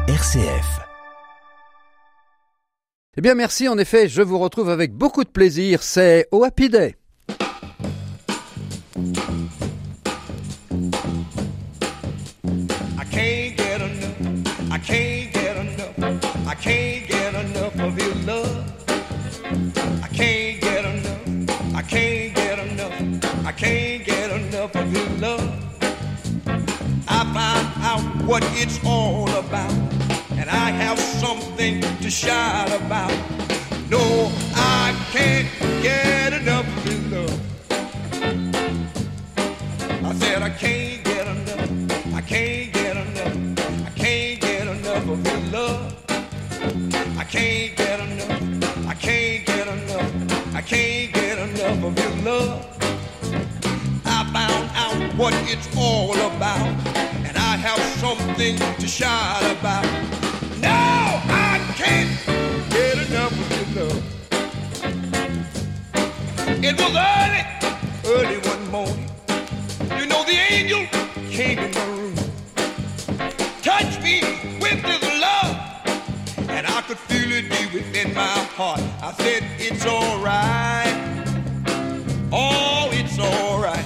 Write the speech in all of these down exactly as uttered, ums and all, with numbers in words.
R C F. Eh bien merci, en effet, je vous retrouve avec beaucoup de plaisir, c'est Oh Happy Day. I can't get enough, I can't get enough, I can't get enough of your love. I can't get enough, I can't get enough, I can't get enough of your love. I found out what it's all about, and I have something to shout about. No, I can't get enough of your love. I said I can't get enough, I can't get enough, I can't get enough of your love. I can't get enough, I can't get enough, I can't get enough of your love. I found out what it's all about, and I have something to shout about. No, I can't get enough of your love. It was early, early one morning. You know the angel came in my room, touched me with his love, and I could feel it deep within my heart. I said, it's alright, oh, it's alright.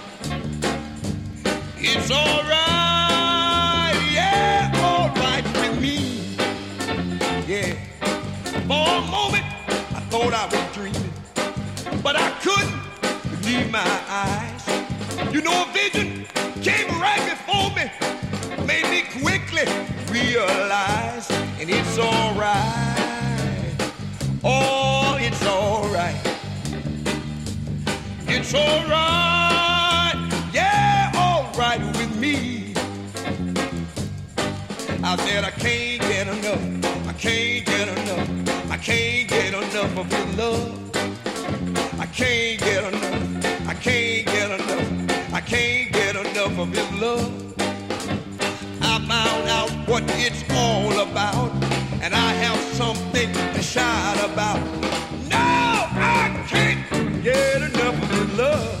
It's alright, yeah, alright with me. Yeah, for a moment I thought I was dreaming, but I couldn't believe my eyes. You know, a vision came right before me, made me quickly realize, and it's alright, oh, it's alright. It's alright, yeah, alright with me. I said I can't get enough, I can't get enough, I can't get enough of your love. I can't get enough, I can't get enough, I can't get enough of your love. I found out what it's all about, and I have something to shout about. No, I can't get enough of your love.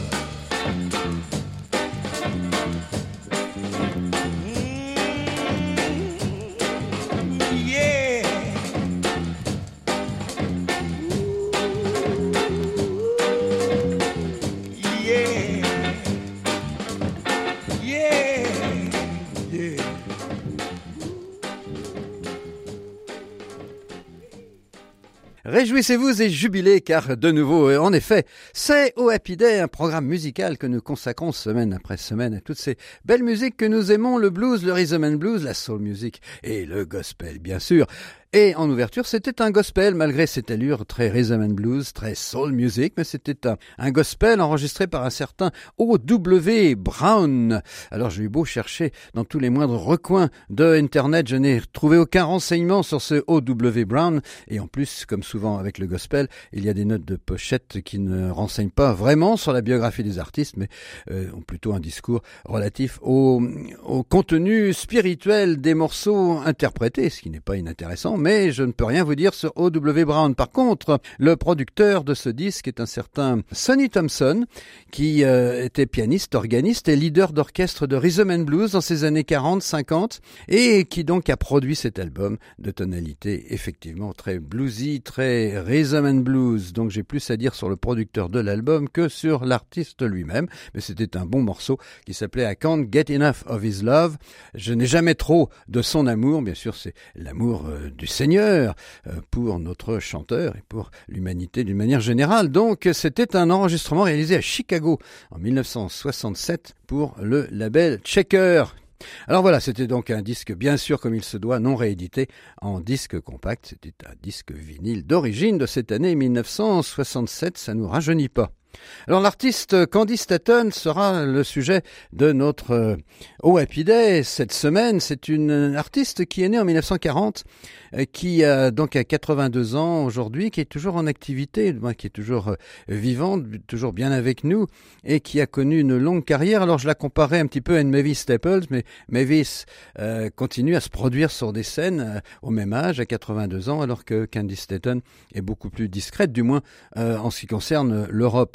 Réjouissez-vous et jubilez car de nouveau, en effet, c'est Oh Happy Day, un programme musical que nous consacrons semaine après semaine à toutes ces belles musiques que nous aimons, le blues, le rhythm and blues, la soul music et le gospel bien sûr. Et en ouverture, c'était un gospel, malgré cette allure très rhythm and blues, très soul music, mais c'était un, un gospel enregistré par un certain O W Brown. Alors j'ai eu beau chercher dans tous les moindres recoins de Internet, je n'ai trouvé aucun renseignement sur ce O W Brown, et en plus, comme souvent avec le gospel, il y a des notes de pochette qui ne renseignent pas vraiment sur la biographie des artistes, mais euh, ont plutôt un discours relatif au, au contenu spirituel des morceaux interprétés, ce qui n'est pas inintéressant, mais je ne peux rien vous dire sur O W Brown. Par contre, le producteur de ce disque est un certain Sonny Thompson, qui euh, était pianiste, organiste et leader d'orchestre de rhythm and blues dans ces années quarante cinquante, et qui donc a produit cet album de tonalité effectivement très bluesy, très rhythm and blues. Donc j'ai plus à dire sur le producteur de l'album que sur l'artiste lui-même, mais c'était un bon morceau qui s'appelait I Can't Get Enough of His Love. Je n'ai jamais trop de son amour, bien sûr c'est l'amour euh, du Seigneur pour notre chanteur et pour l'humanité d'une manière générale. Donc c'était un enregistrement réalisé à Chicago en dix-neuf cent soixante-sept pour le label Checker. Alors voilà, c'était donc un disque bien sûr comme il se doit, non réédité en disque compact. C'était un disque vinyle d'origine de cette année dix-neuf cent soixante-sept, ça nous rajeunit pas. Alors l'artiste Candi Staton sera le sujet de notre euh, Oh Happy Day cette semaine. C'est une artiste qui est née en dix-neuf cent quarante, euh, qui a donc à quatre-vingt-deux ans aujourd'hui, qui est toujours en activité, qui est toujours euh, vivante, toujours bien avec nous, et qui a connu une longue carrière. Alors je la comparais un petit peu à une Mavis Staples, mais Mavis euh, continue à se produire sur des scènes euh, au même âge, à quatre-vingt-deux ans, alors que Candi Staton est beaucoup plus discrète, du moins euh, en ce qui concerne l'Europe.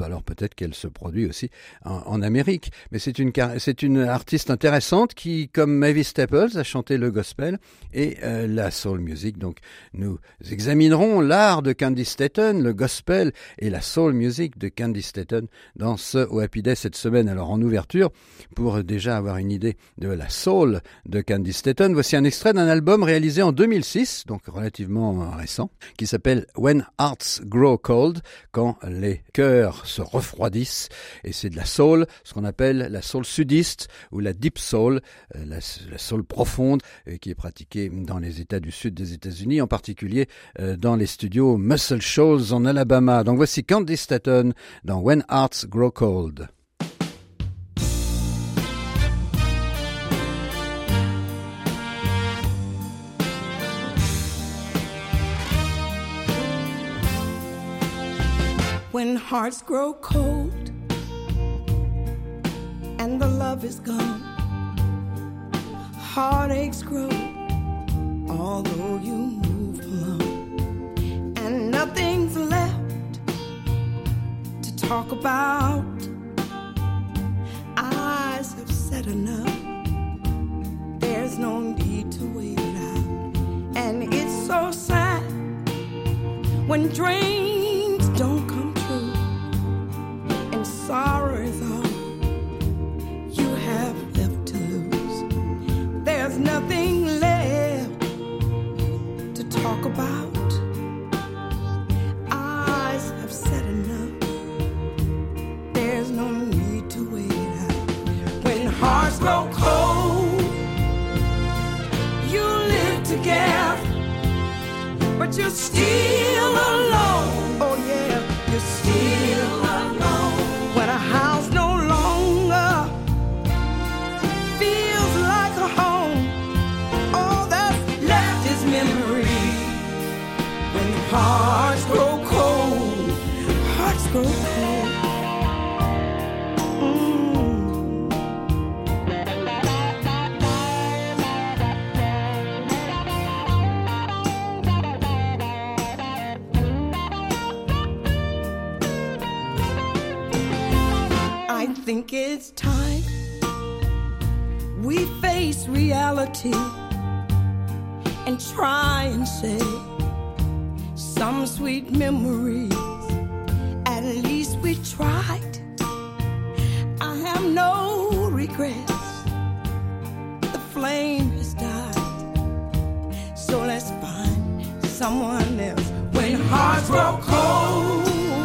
alors peut-être qu'elle se produit aussi en, en Amérique. Mais c'est une, c'est une artiste intéressante qui, comme Mavis Staples, a chanté le gospel et euh, la soul music. Donc nous examinerons l'art de Candi Staton, le gospel et la soul music de Candi Staton dans ce O Happy Day cette semaine. Alors en ouverture, pour déjà avoir une idée de la soul de Candi Staton, voici un extrait d'un album réalisé en deux mille six, donc relativement récent, qui s'appelle When Hearts Grow Cold, quand les cœurs se refroidissent, et c'est de la soul, ce qu'on appelle la soul sudiste ou la deep soul, la, la soul profonde, qui est pratiquée dans les États du sud des États-Unis, en particulier dans les studios Muscle Shoals en Alabama. Donc voici Candi Staton dans When Hearts Grow Cold. When hearts grow cold and the love is gone, heartaches grow although you move along, and nothing's left to talk about. Eyes have said enough, there's no need to wait it out. And it's so sad when dreams don't come true and sorrow is all you have left to lose. There's nothing left to talk about. Eyes have said enough, there's no need to wait it out. When hearts grow cold, you live together, but you're still alone. Oh yeah, you're still alone. When a house no longer feels like a home, all that's left is memory. When hearts grow cold, hearts grow cold. I think it's time we face reality and try and say some sweet memories. At least we tried. I have no regrets. The flame has died, so let's find someone else. When hearts grow cold,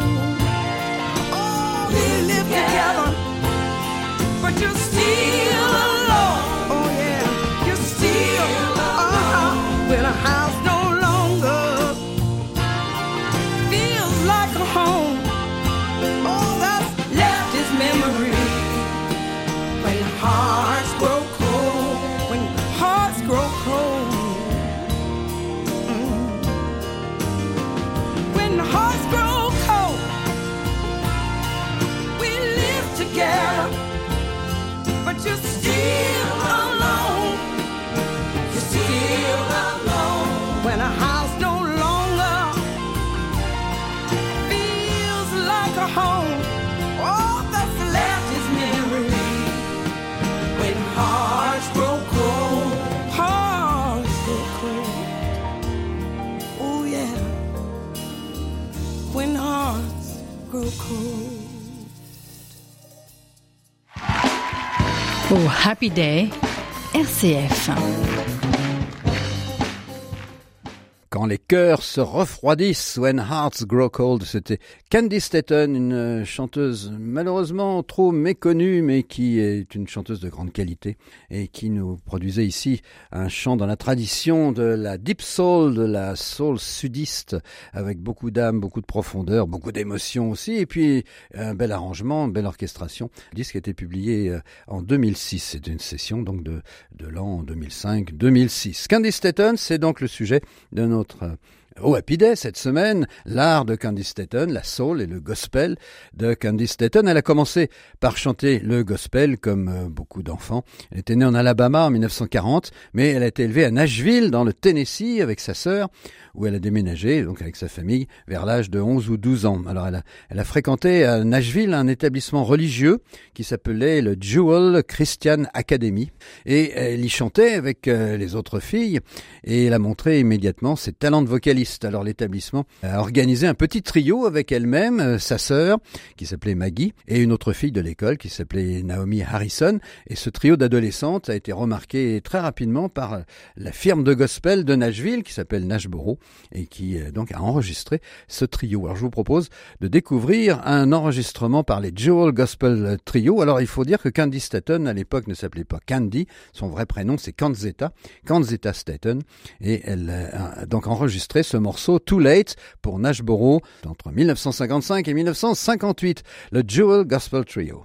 together, but you're still alone. Oh yeah, you're still uh-huh. When a house no longer feels like a home, all that's left is memory. When hearts grow cold, when hearts grow cold, mm. When hearts grow cold, together, but you're still alone. You're still alone. When a house no longer feels like a home, all that's left is memory. When hearts grow cold, hearts grow cold. Oh yeah, when hearts grow cold. Au Happy Day, R C F. Quand les cœurs se refroidissent, When Hearts Grow Cold, c'était Candi Staton, une chanteuse malheureusement trop méconnue, mais qui est une chanteuse de grande qualité et qui nous produisait ici un chant dans la tradition de la deep soul, de la soul sudiste, avec beaucoup d'âme, beaucoup de profondeur, beaucoup d'émotion aussi, et puis un bel arrangement, une belle orchestration. Le disque a été publié en deux mille six, c'est une session donc de, de l'an deux mille cinq deux mille six. Candi Staton, c'est donc le sujet de notre Au Happy Day, cette semaine, l'art de Candy Staton, la soul et le gospel de Candy Staton. Elle a commencé par chanter le gospel comme euh, beaucoup d'enfants. Elle était née en Alabama en dix-neuf cent quarante, mais elle a été élevée à Nashville, dans le Tennessee, avec sa sœur, où elle a déménagé, donc avec sa famille, vers l'âge de onze ou douze ans. Alors elle a, elle a fréquenté à Nashville un établissement religieux qui s'appelait le Jewel Christian Academy, et elle y chantait avec euh, les autres filles, et elle a montré immédiatement ses talents de vocaliste. Alors l'établissement a organisé un petit trio avec elle-même, euh, sa sœur qui s'appelait Maggie et une autre fille de l'école qui s'appelait Naomi Harrison. Et ce trio d'adolescentes a été remarqué très rapidement par la firme de gospel de Nashville qui s'appelle Nashboro et qui euh, donc a enregistré ce trio. Alors je vous propose de découvrir un enregistrement par les Jewel Gospel Trio. Alors il faut dire que Candy Staton à l'époque ne s'appelait pas Candy, son vrai prénom c'est Kanzetta, Kanzetta Staton, et elle a donc enregistré ce morceau Too Late pour Nashboro entre dix-neuf cent cinquante-cinq et dix-neuf cent cinquante-huit, le Jewel Gospel Trio.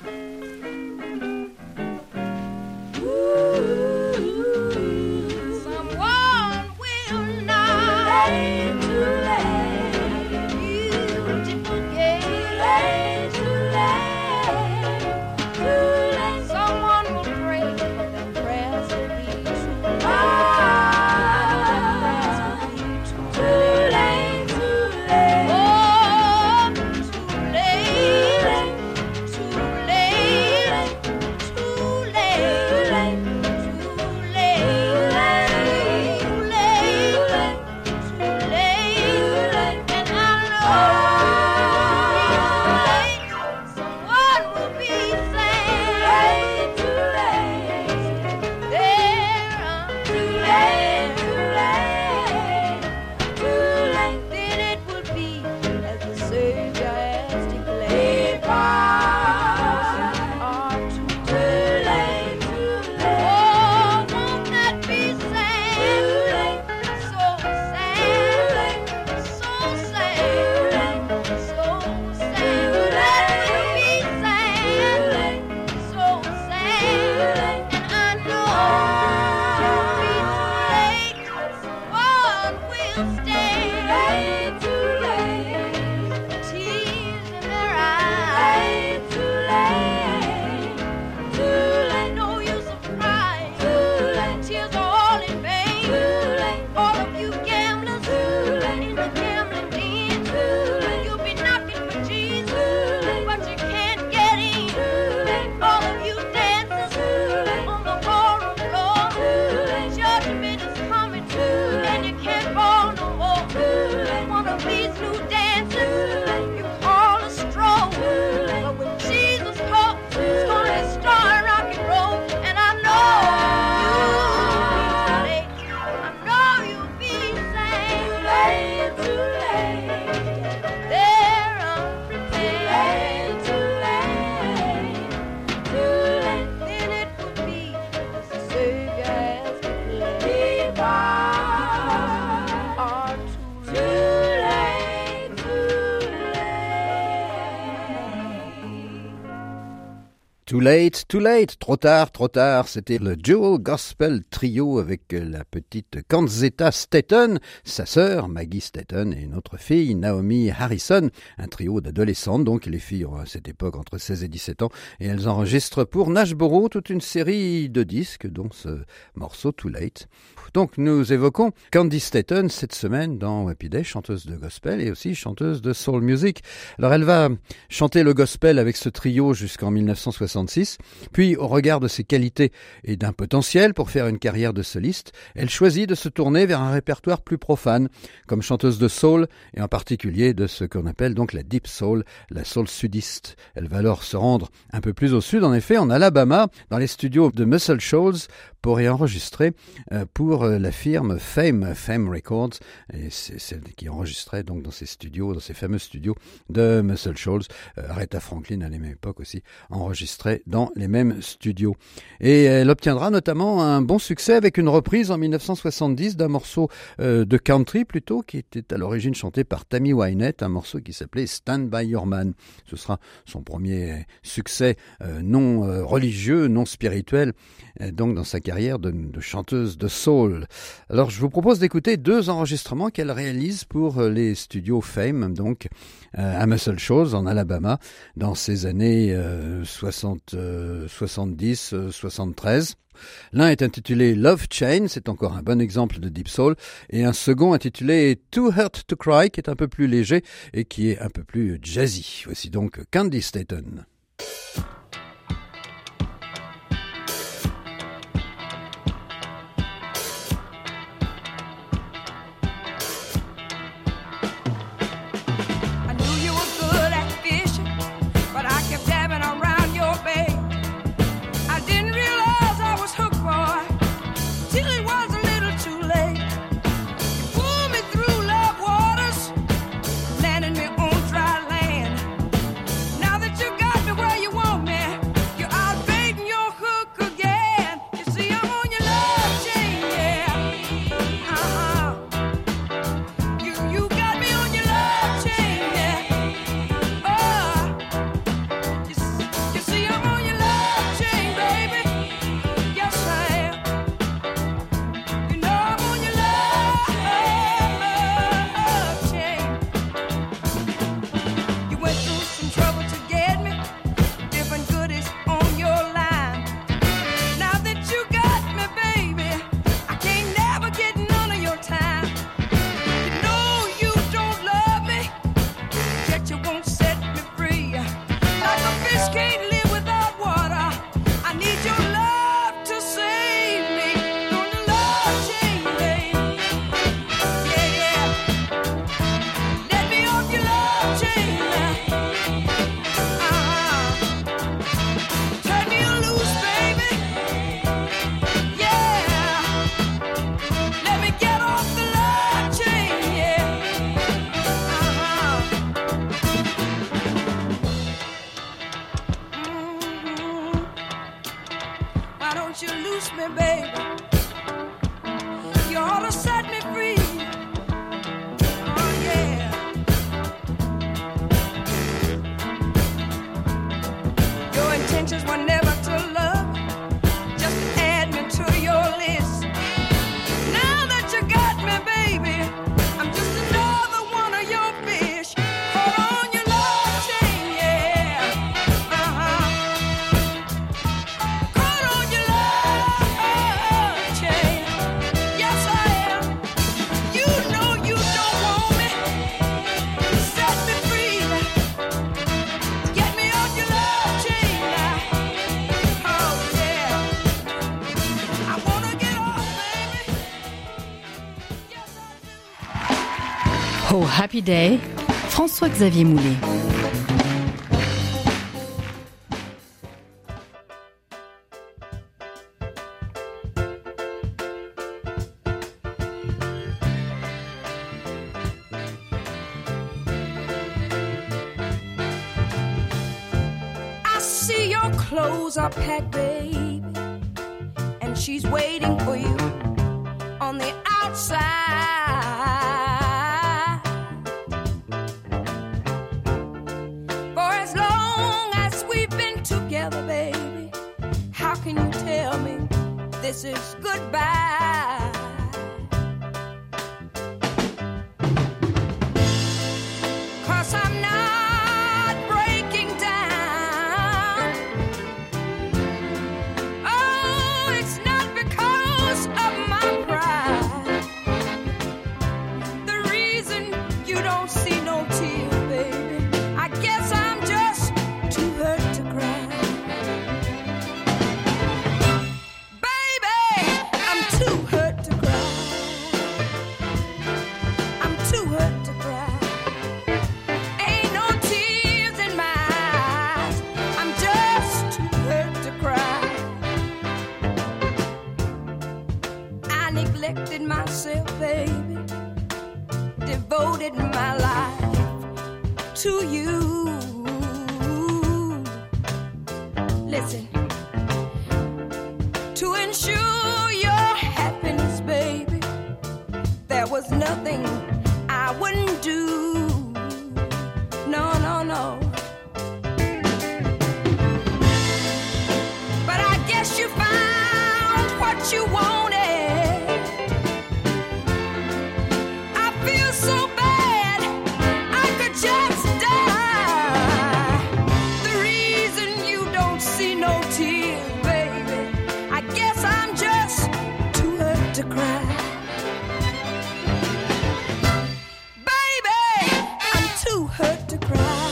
Too late, too late, trop tard, trop tard. C'était le Jewel Gospel Trio avec la petite Kanzetta Staton, sa sœur Maggie Staton et une autre fille, Naomi Harrison. Un trio d'adolescentes, donc les filles ont à cette époque entre seize et dix-sept ans. Et elles enregistrent pour Nashboro toute une série de disques, dont ce morceau Too Late. Donc nous évoquons Candy Staton cette semaine dans Happy Day, chanteuse de gospel et aussi chanteuse de soul music. Alors elle va chanter le gospel avec ce trio jusqu'en dix-neuf cent soixante-six, puis au regard de ses qualités et d'un potentiel pour faire une carrière de soliste, elle choisit de se tourner vers un répertoire plus profane, comme chanteuse de soul et en particulier de ce qu'on appelle donc la deep soul, la soul sudiste. Elle va alors se rendre un peu plus au sud, en effet, en Alabama, dans les studios de Muscle Shoals, pour y enregistrer euh, pour euh, la firme Fame, Fame Records, et c'est celle qui enregistrait donc dans ces studios, dans ces fameux studios de Muscle Shoals. Euh, Aretha Franklin, à la même époque aussi, enregistrait dans les mêmes studios. Et elle obtiendra notamment un bon succès avec une reprise en dix-neuf cent soixante-dix d'un morceau euh, de country plutôt, qui était à l'origine chanté par Tammy Wynette, un morceau qui s'appelait Stand By Your Man. Ce sera son premier succès euh, non euh, religieux, non spirituel, euh, donc dans sa carrière carrière de, de chanteuse de soul. Alors je vous propose d'écouter deux enregistrements qu'elle réalise pour les studios Fame, donc euh, à Muscle Shoals en Alabama, dans ces années euh, soixante, euh, soixante-dix, euh, soixante-treize. L'un est intitulé Love Chain, c'est encore un bon exemple de Deep Soul, et un second intitulé Too Hurt to Cry, qui est un peu plus léger et qui est un peu plus jazzy. Voici donc Candy Staton. Oh Happy Day, François-Xavier Moulet. I see your clothes are packed, baby, and she's waiting for you on the outside. This is goodbye. Cause I'm not breaking down. Oh, it's not because of my pride. The reason you don't see no tears, baby, I guess I'm just too hurt to cry. Myself, baby, devoted my life to you. Listen, to ensure your happiness, baby, there was nothing I wouldn't do. No, no, no. But I guess you found what to cry. Baby, I'm too hurt to cry.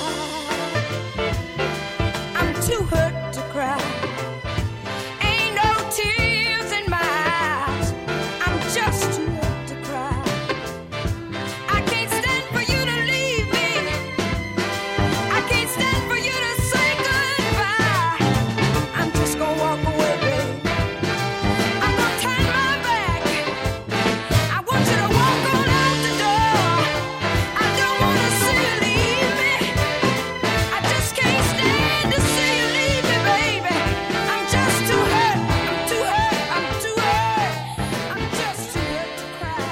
I'm too hurt to cry. Ain't no tears in my eyes. I'm just too hurt to cry. I can't stand for you to leave me. I can't stand for you to say goodbye. I'm just gonna walk away, baby. I'm gonna turn my back. I want you to walk on out the door. I don't wanna see you leave me. I just can't stand to see you leave me, baby. I'm just too hurt. I'm too hurt. I'm too hurt. I'm just too hurt to cry.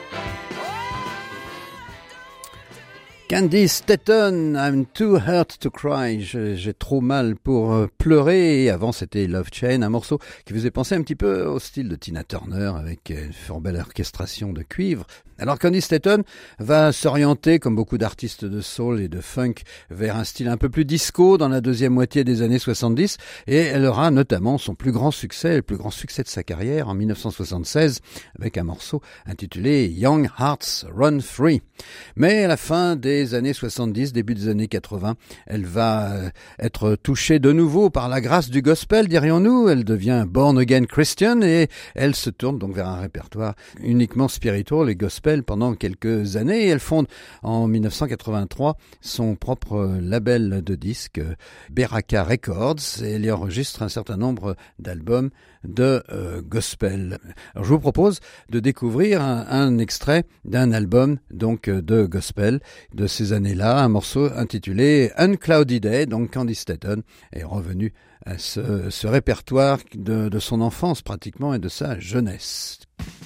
Candy Staton, I'm too hurt to cry. Je- J'ai trop mal pour euh, pleurer. Et avant, c'était Love Chain, un morceau qui faisait penser un petit peu au style de Tina Turner avec euh, une fort belle orchestration de cuivre. Alors Candy Staton va s'orienter, comme beaucoup d'artistes de soul et de funk, vers un style un peu plus disco dans la deuxième moitié des années soixante-dix, et elle aura notamment son plus grand succès, le plus grand succès de sa carrière en mille neuf cent soixante-seize, avec un morceau intitulé Young Hearts Run Free. Mais à la fin des années soixante-dix, début des années quatre-vingts, elle va euh, être touchée de nouveau par la grâce du gospel, dirions-nous. Elle devient born again Christian et elle se tourne donc vers un répertoire uniquement spirituel et gospel pendant quelques années. Et elle fonde en mille neuf cent quatre-vingt-trois son propre label de disques, Beraka Records, et elle y enregistre un certain nombre d'albums de euh, gospel. Alors je vous propose de découvrir un, un extrait d'un album donc euh, de gospel de ces années-là, un morceau intitulé Uncloudy Day. Donc Candy Staton est revenu à ce, ce répertoire de, de son enfance pratiquement et de sa jeunesse.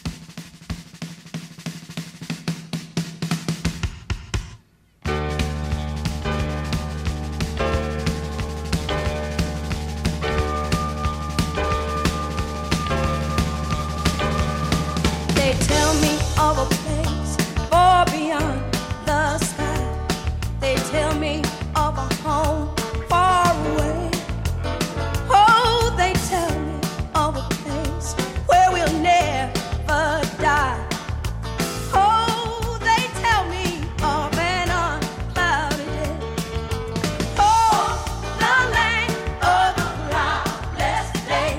They tell me of a place far beyond the sky. They tell me of a home far away. Oh, they tell me of a place where we'll never die. Oh, they tell me of an unclouded day. Oh, the land of the cloudless day.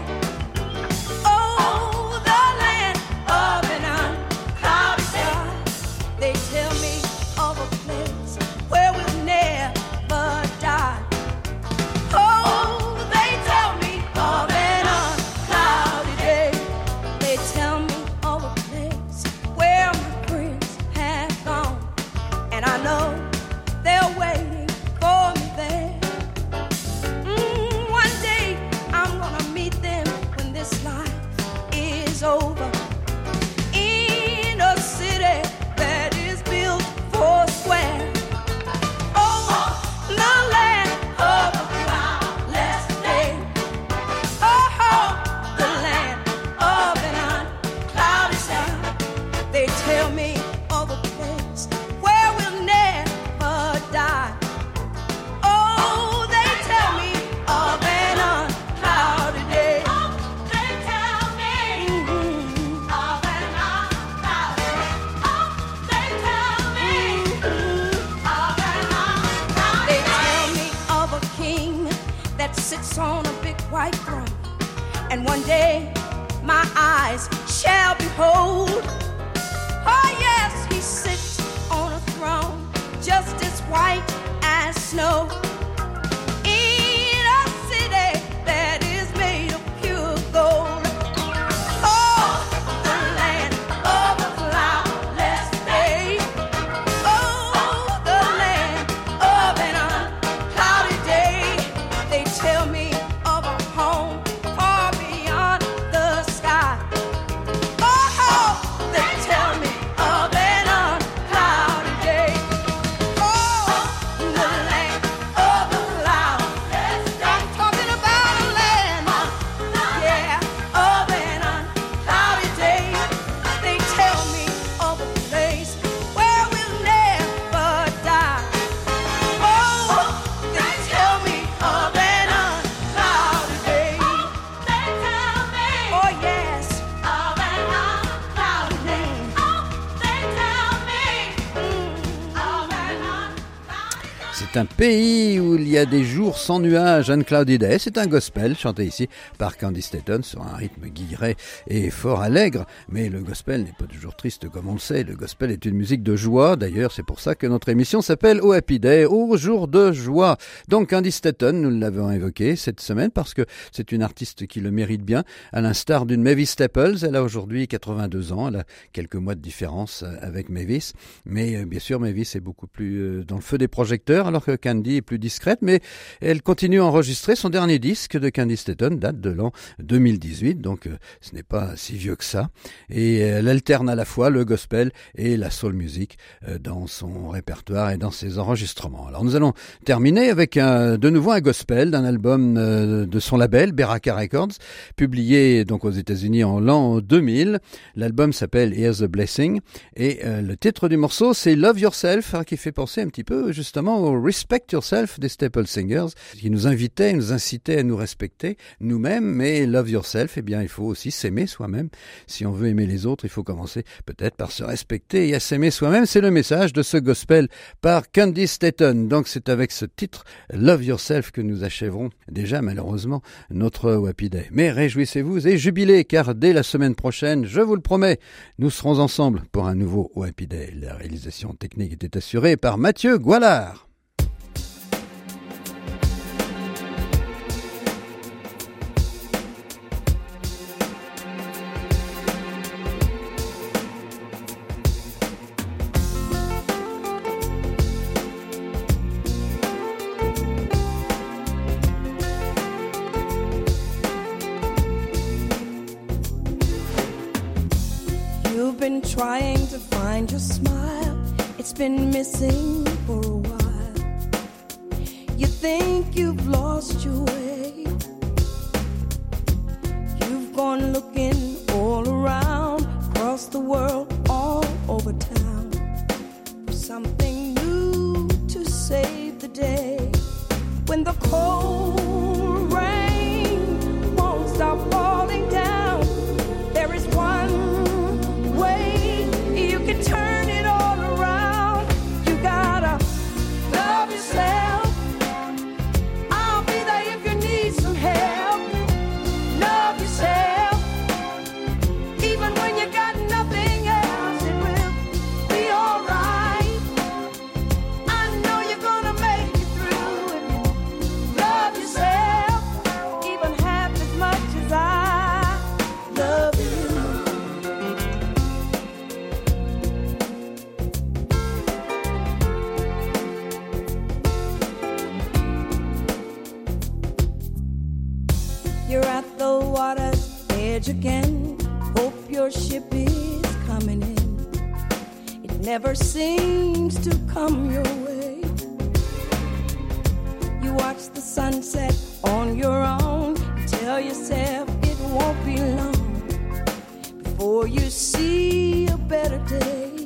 Oh, the land of an unclouded sky. They tell me of a place where we'll never die. Oh, they tell me of an unclouded day. They tell me of a place where my friends have gone, and I know they're waiting for me there. Mm, one day I'm gonna meet them when this life is over, in a city that is built four square. Oh, the land of a cloudless day. Oh, the land of an unclouded sky. They tell me of a place where we'll never die. Oh, they tell me of an unclouded day. Oh, they tell me of an unclouded day. Oh, they tell me of an unclouded day. They tell me of a king that sits on a big white throne, and one day my eyes shall behold. Oh yes, he sits on a throne just as white as snow, in a city that is made of pure gold. Oh, the land of a cloudless day. Oh, the land of an unclouded day. They tell me of a home far beyond the sky. Oh, they tell me of an unclouded day. Oh, the land of C'est un pays où il y a des jours sans nuages, Uncloudy Day. C'est un gospel chanté ici par Candy Staton sur un rythme guilleret et fort allègre. Mais le gospel n'est pas toujours triste comme on le sait. Le gospel est une musique de joie. D'ailleurs, c'est pour ça que notre émission s'appelle Oh Happy Day, au jour de joie. Donc Candy Staton, nous l'avons évoqué cette semaine parce que c'est une artiste qui le mérite bien. À l'instar d'une Mavis Staples, elle a aujourd'hui quatre-vingt-deux ans. Elle a quelques mois de différence avec Mavis. Mais bien sûr, Mavis est beaucoup plus dans le feu des projecteurs, alors que Candy est plus discrète, mais elle continue à enregistrer. Son dernier disque de Candy Staton date de l'an deux mille dix-huit, donc euh, ce n'est pas si vieux que ça. Et elle alterne à la fois le gospel et la soul music euh, dans son répertoire et dans ses enregistrements. Alors nous allons terminer avec un, de nouveau un gospel d'un album euh, de son label, Beraka Records, publié donc aux États-Unis en l'an deux mille. L'album s'appelle Here's a Blessing et euh, le titre du morceau c'est Love Yourself, hein, qui fait penser un petit peu justement au Respect Yourself des Staple Singers, qui nous invitait, nous incitait à nous respecter nous-mêmes, mais Love Yourself, eh bien, il faut aussi s'aimer soi-même. Si on veut aimer les autres, il faut commencer peut-être par se respecter et à s'aimer soi-même. C'est le message de ce gospel par Candy Staton. Donc c'est avec ce titre Love Yourself que nous achèverons déjà malheureusement notre Happy Day. Mais réjouissez-vous et jubilez, car dès la semaine prochaine, je vous le promets, nous serons ensemble pour un nouveau Happy Day. La réalisation technique était assurée par Mathieu Goualard. Trying to find your smile, it's been missing for a while. You think you've lost your way. You've gone looking all around, across the world, all over town, for something new to save the day. When the cold rain won't stop falling down, there is one way you can turn it all around. You gotta love yourself. I'll be there if you need some help. Love yourself. Even when you got nothing else, it will be alright. I know you're gonna make it through if you love yourself. Even half as much as I love you. You're at the water's edge again. Hope your ship is coming in. It never seems to come your way. You watch the sunset on your own. You tell yourself it won't be long before you see a better day.